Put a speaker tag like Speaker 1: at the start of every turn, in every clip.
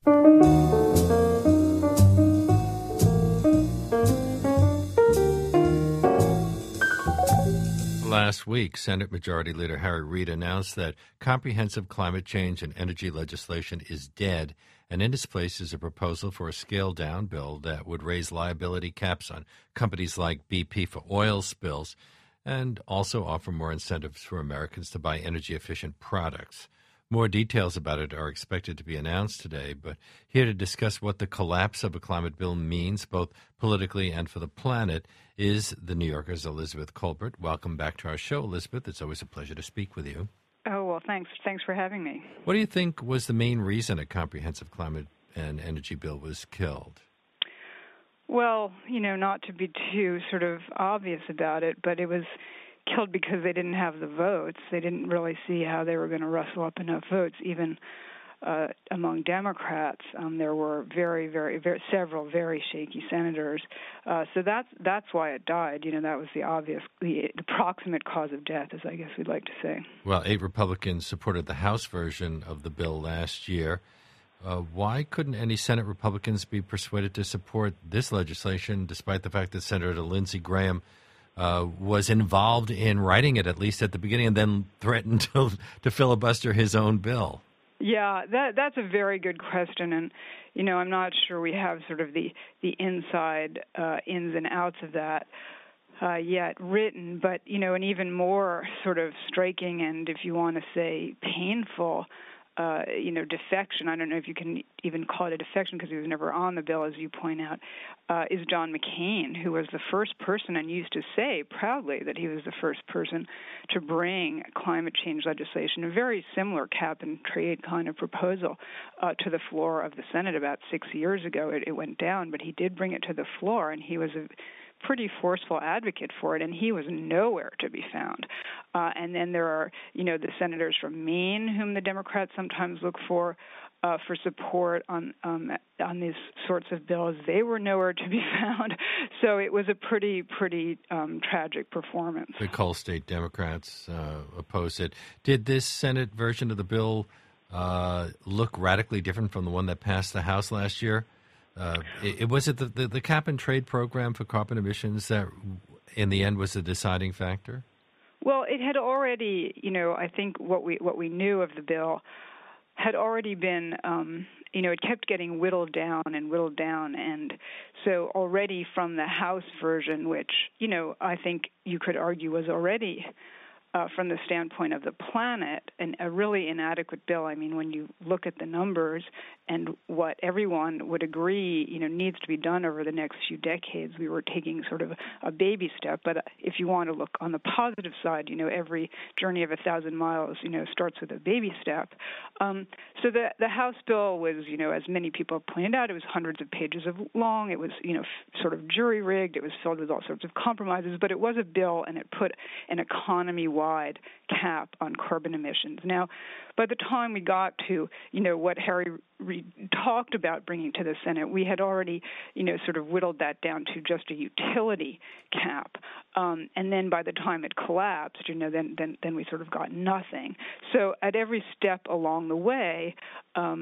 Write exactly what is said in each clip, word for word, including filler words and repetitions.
Speaker 1: Last week, Senate Majority Leader Harry Reid announced that comprehensive climate change and energy legislation is dead, and in its place is a proposal for a scaled-down bill that would raise liability caps on companies like B P for oil spills and also offer more incentives for Americans to buy energy-efficient products. More details about it are expected to be announced today, but here to discuss what the collapse of a climate bill means, both politically and for the planet, is the New Yorker's Elizabeth Kolbert. Welcome back to our show, Elizabeth. It's always a pleasure to speak with you.
Speaker 2: Oh, well, thanks. Thanks for having me.
Speaker 1: What do you think was the main reason a comprehensive climate and energy bill was killed?
Speaker 2: Well, you know, not to be too sort of obvious about it, but it was killed because they didn't have the votes. They didn't really see how they were going to rustle up enough votes, even uh, among Democrats. Um, there were very, very, very, several very shaky senators. Uh, so that's that's why it died. You know, that was the obvious, the, the proximate cause of death, as I guess we'd like to say.
Speaker 1: Well, eight Republicans supported the House version of the bill last year. Uh, why couldn't any Senate Republicans be persuaded to support this legislation, despite the fact that Senator Lindsey Graham Uh, was involved in writing it, at least at the beginning, and then threatened to, to filibuster his own bill?
Speaker 2: Yeah, that that's a very good question, and you know, I'm not sure we have sort of the the inside uh, ins and outs of that uh, yet written. But you know, an even more sort of striking and, if you want to say, painful, uh, you know, defection. I don't know if you can even call it a defection because he was never on the bill, as you point out. Uh, is John McCain, who was the first person and used to say proudly that he was the first person to bring climate change legislation, a very similar cap and trade kind of proposal, uh, to the floor of the Senate about six years ago. It, it went down, but he did bring it to the floor, and he was a pretty forceful advocate for it, and he was nowhere to be found. Uh, and then there are, you know, the senators from Maine, whom the Democrats sometimes look for, Uh, for support on um, on these sorts of bills. They were nowhere to be found. So it was a pretty, pretty um, tragic performance.
Speaker 1: The Coal State Democrats uh, opposed it. Did this Senate version of the bill uh, look radically different from the one that passed the House last year? Uh, it, it was it the, the, the cap and trade program for carbon emissions that, in the end, was the deciding factor?
Speaker 2: Well, it had already, you know, I think what we what we knew of the bill had already been, um, you know, it kept getting whittled down and whittled down. And so already from the House version, which, you know, I think you could argue was already, uh, from the standpoint of the planet, an, a really inadequate bill. I mean, when you look at the numbers and what everyone would agree, you know, needs to be done over the next few decades, we were taking sort of a baby step. But if you want to look on the positive side, you know, every journey of a thousand miles, you know, starts with a baby step. Um, so the the House bill was, you know, as many people pointed out, it was hundreds of pages of long. It was, you know, f- sort of jury-rigged. It was filled with all sorts of compromises. But it was a bill, and it put an economy-wide cap on carbon emissions. Now, by the time we got to, you know, what Harry Reid talked about bringing to the Senate, we had already, you know, sort of whittled that down to just a utility cap. Um, and then by the time it collapsed, you know, then, then then we sort of got nothing. So at every step along the way, um,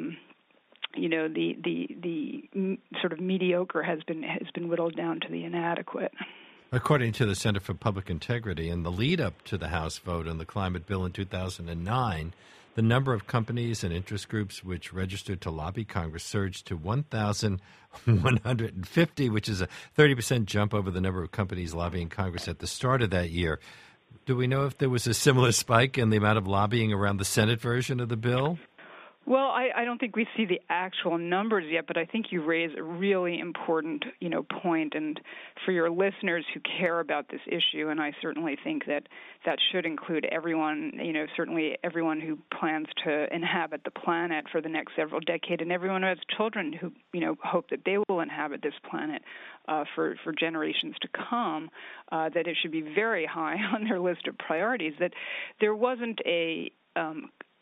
Speaker 2: you know, the the the sort of mediocre has been has been whittled down to the inadequate.
Speaker 1: According to the Center for Public Integrity, in the lead-up to the House vote on the climate bill in two thousand nine, the number of companies and interest groups which registered to lobby Congress surged to one thousand one hundred fifty, which is a thirty percent jump over the number of companies lobbying Congress at the start of that year. Do we know if there was a similar spike in the amount of lobbying around the Senate version of the bill?
Speaker 2: Well, I, I don't think we see the actual numbers yet, but I think you raise a really important, you know, point. And for your listeners who care about this issue, and I certainly think that that should include everyone, you know, certainly everyone who plans to inhabit the planet for the next several decades, and everyone who has children who, you know, hope that they will inhabit this planet uh, for, for generations to come, uh, that it should be very high on their list of priorities, that there wasn't a um,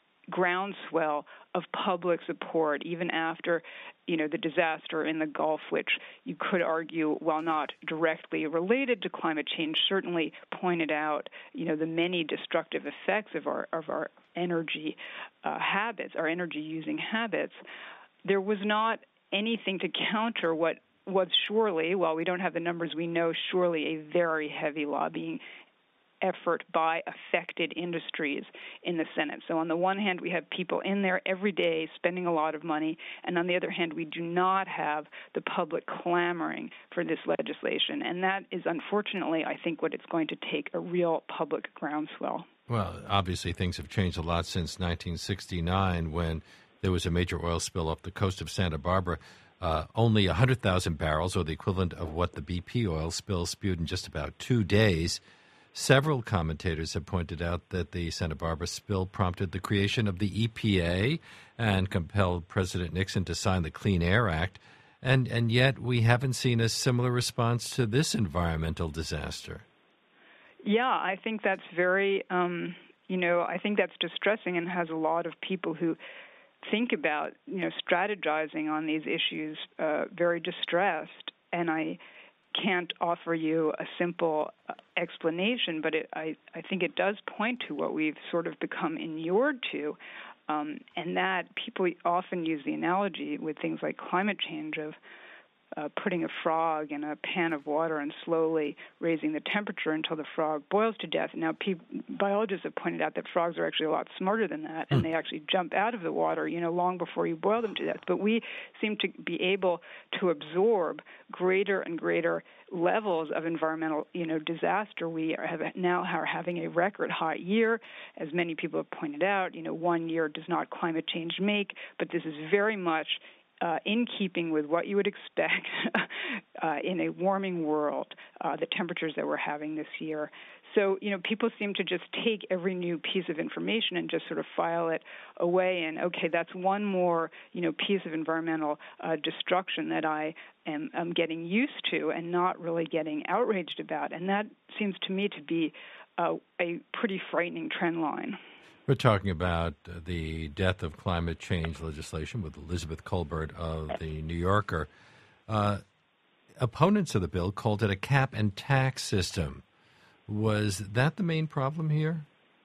Speaker 2: groundswell of public support even after, you know, the disaster in the Gulf, which you could argue, while not directly related to climate change, certainly pointed out, you know, the many destructive effects of our of our energy uh, habits, our energy using habits. there was not anything to counter what was surely, while we don't have the numbers, we know surely a very heavy lobbying effort by affected industries in the Senate. So on the one hand, we have people in there every day spending a lot of money, and on the other hand, we do not have the public clamoring for this legislation. And that is unfortunately, I think, what it's going to take, a real public groundswell.
Speaker 1: Well, obviously things have changed a lot since nineteen sixty-nine when there was a major oil spill off the coast of Santa Barbara. Uh, only one hundred thousand barrels, or the equivalent of what the B P oil spill spewed in just about two days. Several commentators have pointed out that the Santa Barbara spill prompted the creation of the E P A and compelled President Nixon to sign the Clean Air Act. And, and yet we haven't seen a similar response to this environmental disaster.
Speaker 2: Yeah, I think that's very, um, you know, I think that's distressing and has a lot of people who think about, you know, strategizing on these issues uh, very distressed. And I can't offer you a simple explanation, but it, I, I think it does point to what we've sort of become inured to, um, and that people often use the analogy with things like climate change of uh, putting a frog in a pan of water and slowly raising the temperature until the frog boils to death. Now, pe- biologists have pointed out that frogs are actually a lot smarter than that, and they actually jump out of the water, you know, long before you boil them to death. But we seem to be able to absorb greater and greater levels of environmental, you know, disaster. We are have now are having a record hot year, as many people have pointed out. You know, one year does not climate change make, but this is very much Uh, in keeping with what you would expect uh, in a warming world, uh, the temperatures that we're having this year. So, you know, people seem to just take every new piece of information and just sort of file it away and, okay, that's one more, you know, piece of environmental uh, destruction that I am, am getting used to and not really getting outraged about. And that seems to me to be uh, a pretty frightening trend line.
Speaker 1: We're talking about the death of climate change legislation with Elizabeth Kolbert of The New Yorker. Uh, opponents of the bill called it a cap and tax system. Was that the main problem here?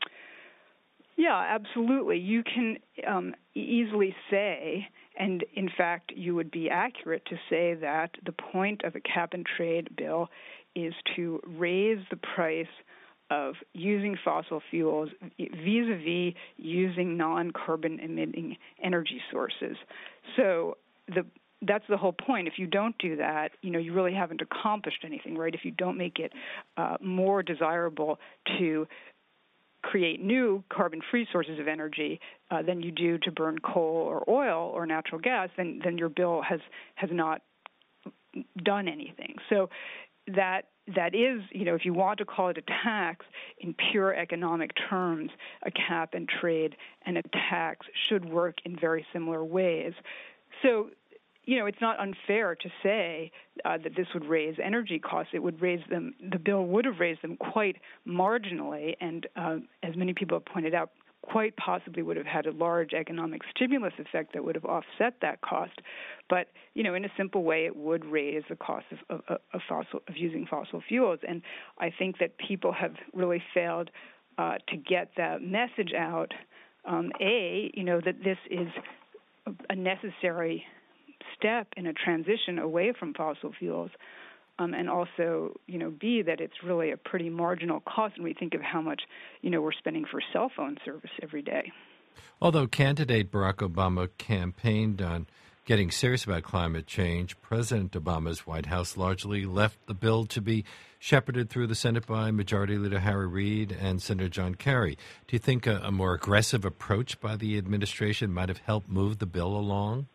Speaker 2: Yeah, absolutely. You can um, easily say, and in fact you would be accurate to say, that the point of a cap and trade bill is to raise the price of using fossil fuels vis-a-vis using non-carbon emitting energy sources. So the that's the whole point. If you don't do that, you know, you really haven't accomplished anything, right? If you don't make it uh, more desirable to create new carbon-free sources of energy uh, than you do to burn coal or oil or natural gas, then then your bill has has not done anything. So that that is, you know, if you want to call it a tax in pure economic terms, a cap and trade and a tax should work in very similar ways. So, you know, it's not unfair to say uh, that this would raise energy costs. It would raise them, the bill would have raised them quite marginally, and uh, as many people have pointed out, quite possibly would have had a large economic stimulus effect that would have offset that cost. But, you know, in a simple way, it would raise the cost of, of, of fossil of using fossil fuels. And I think that people have really failed uh, to get that message out. Um, a, you know, that this is a necessary step in a transition away from fossil fuels. Um, and also, you know, B, that it's really a pretty marginal cost when we think of how much, you know, we're spending for cell phone service every day.
Speaker 1: Although candidate Barack Obama campaigned on getting serious about climate change, President Obama's White House largely left the bill to be shepherded through the Senate by Majority Leader Harry Reid and Senator John Kerry. Do you think a, a more aggressive approach by the administration might have helped move the bill along?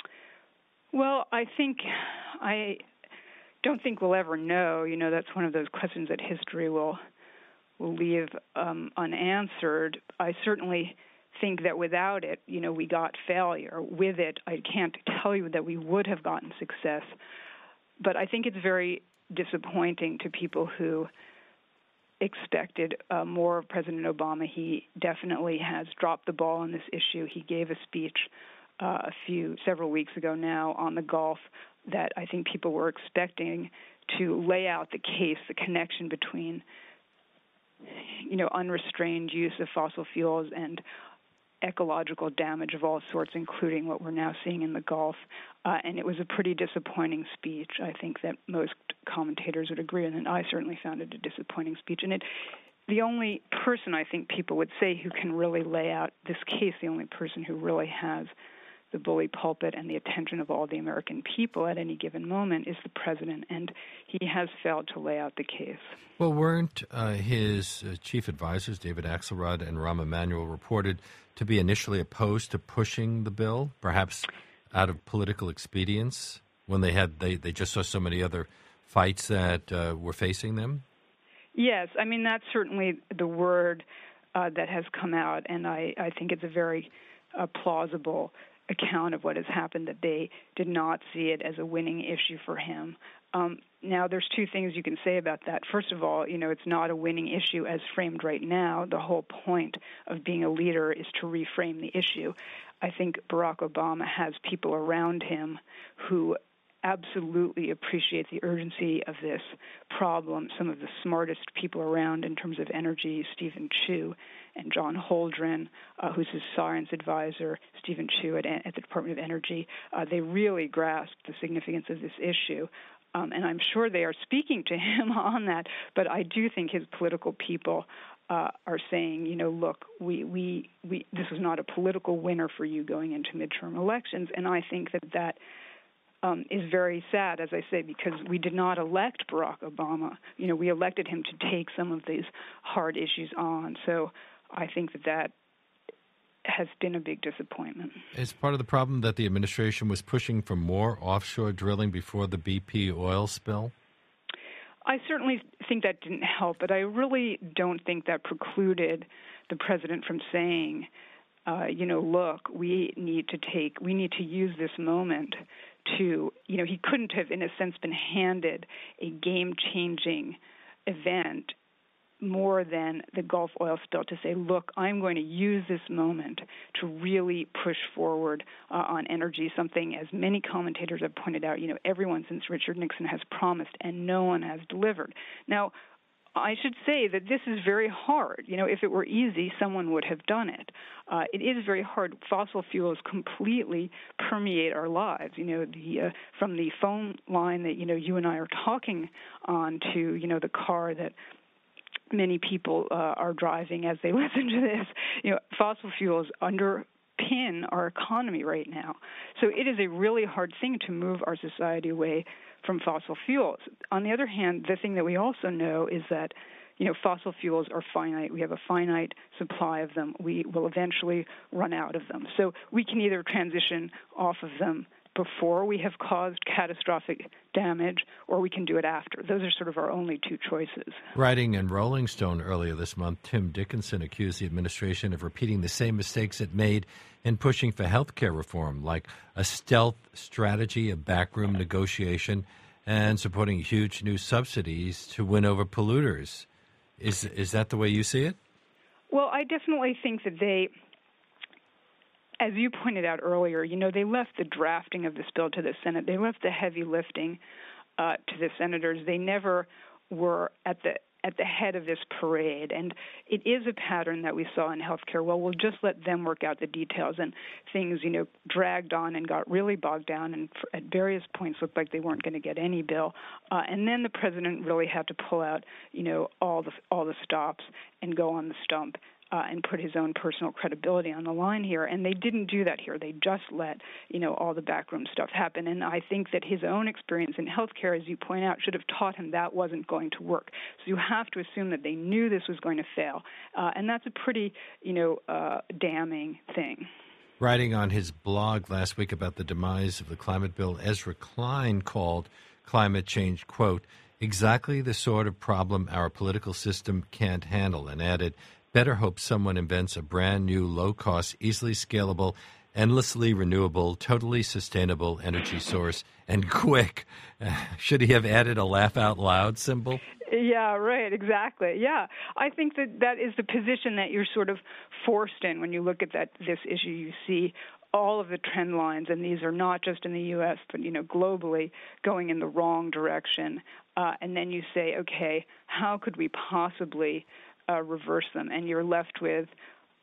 Speaker 2: Well, I think I... don't think we'll ever know. You know, that's one of those questions that history will will leave um, unanswered. I certainly think that without it, you know, we got failure. With it, I can't tell you that we would have gotten success. But I think it's very disappointing to people who expected uh, more of President Obama. He definitely has dropped the ball on this issue. He gave a speech uh, a few, several weeks ago now on the Gulf that I think people were expecting to lay out the case, the connection between, you know, unrestrained use of fossil fuels and ecological damage of all sorts, including what we're now seeing in the Gulf. Uh, and it was a pretty disappointing speech. I think that most commentators would agree, and I certainly found it a disappointing speech. And it, the only person I think people would say who can really lay out this case, the only person who really has the bully pulpit and the attention of all the American people at any given moment is the president, and he has failed to lay out the case.
Speaker 1: Well, weren't uh, his uh, chief advisors, David Axelrod and Rahm Emanuel, reported to be initially opposed to pushing the bill, perhaps out of political expedience, when they had they, they just saw so many other fights that uh, were facing them?
Speaker 2: Yes, I mean, that's certainly the word uh, that has come out, and I, I think it's a very uh, plausible account of what has happened, that they did not see it as a winning issue for him. Um, now, there's two things you can say about that. First of all, you know, it's not a winning issue as framed right now. The whole point of being a leader is to reframe the issue. I think Barack Obama has people around him who absolutely appreciate the urgency of this problem. Some of the smartest people around in terms of energy, Stephen Chu and John Holdren, uh, who's his science advisor, Stephen Chu at, at the Department of Energy, uh, they really grasp the significance of this issue. Um, and I'm sure they are speaking to him on that, but I do think his political people uh, are saying, you know, look, we, we, we, this was not a political winner for you going into midterm elections, and I think that that Um, is very sad, as I say, because we did not elect Barack Obama. You know, we elected him to take some of these hard issues on. So I think that that has been a big disappointment.
Speaker 1: Is part of the problem that the administration was pushing for more offshore drilling before the B P oil spill?
Speaker 2: I certainly think that didn't help, but I really don't think that precluded the president from saying, uh, you know, look, we need to take, we need to use this moment to, you know, he couldn't have, in a sense, been handed a game-changing event more than the Gulf oil spill to say, look, I'm going to use this moment to really push forward uh, on energy, something, as many commentators have pointed out, you know, everyone since Richard Nixon has promised and no one has delivered. Now, I should say that this is very hard. You know, if it were easy, someone would have done it. Uh, it is very hard. Fossil fuels completely permeate our lives. You know, the uh, from the phone line that, you know, you and I are talking on to, you know, the car that many people uh, are driving as they listen to this. You know, fossil fuels underpin our economy right now. So it is a really hard thing to move our society away from fossil fuels. On the other hand, the thing that we also know is that, you know, fossil fuels are finite. We have a finite supply of them. We will eventually run out of them. So we can either transition off of them before we have caused catastrophic damage, or we can do it after. Those are sort of our only two choices.
Speaker 1: Writing in Rolling Stone earlier this month, Tim Dickinson accused the administration of repeating the same mistakes it made in pushing for health care reform, like a stealth strategy of backroom negotiation and supporting huge new subsidies to win over polluters. Is is that the way you see it?
Speaker 2: Well, I definitely think that they, as you pointed out earlier, you know, they left the drafting of this bill to the Senate. They left the heavy lifting uh, to the senators. They never were at the at the head of this parade. And it is a pattern that we saw in healthcare. Well, we'll just let them work out the details, and things, you know, dragged on and got really bogged down, and for, at various points looked like they weren't going to get any bill. Uh, and then the president really had to pull out, you know, all the all the stops and go on the stump. Uh, and put his own personal credibility on the line here. And they didn't do that here. They just let, you know, all the backroom stuff happen. And I think that his own experience in healthcare, as you point out, should have taught him that wasn't going to work. So you have to assume that they knew this was going to fail. Uh, and that's a pretty, you know, uh, damning thing.
Speaker 1: Writing on his blog last week about the demise of the climate bill, Ezra Klein called climate change, quote, exactly the sort of problem our political system can't handle, and added, better hope someone invents a brand new, low-cost, easily scalable, endlessly renewable, totally sustainable energy source, and quick. Uh, should he have added a laugh-out-loud symbol?
Speaker 2: Yeah, right, exactly. Yeah, I think that that is the position that you're sort of forced in when you look at that this issue. You see all of the trend lines, and these are not just in the U S, but, you know, globally, going in the wrong direction. Uh, and then you say, okay, how could we possibly Uh, reverse them, and you're left with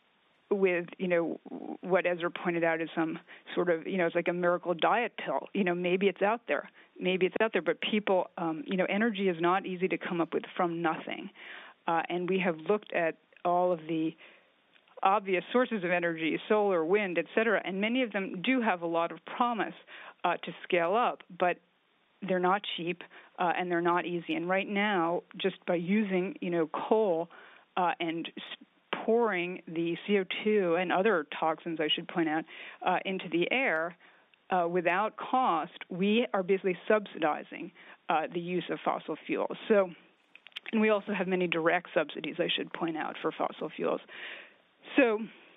Speaker 2: with, you know, what Ezra pointed out is some sort of, you know, it's like a miracle diet pill. You know, maybe it's out there. Maybe it's out there. But people, um, you know, energy is not easy to come up with from nothing. Uh, and we have looked at all of the obvious sources of energy, solar, wind, et cetera, and many of them do have a lot of promise uh, to scale up, but they're not cheap uh, and they're not easy. And right now, just by using, you know, coal uh, and pouring the C O two and other toxins, I should point out, uh, into the air uh, without cost, we are basically subsidizing uh, the use of fossil fuels. So, and we also have many direct subsidies, I should point out, for fossil fuels. So,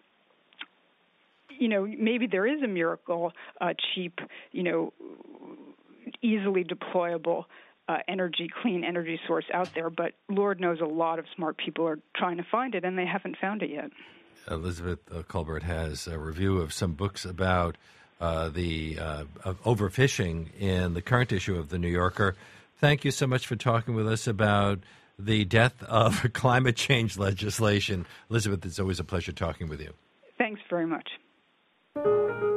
Speaker 2: you know, maybe there is a miracle, uh, cheap, you know, easily deployable uh, energy, clean energy source out there, but Lord knows a lot of smart people are trying to find it, and they haven't found it yet.
Speaker 1: Elizabeth uh, Kolbert has a review of some books about uh, the uh, of overfishing in the current issue of The New Yorker. Thank you so much for talking with us about the death of climate change legislation. Elizabeth, it's always a pleasure talking with you.
Speaker 2: Thanks very much.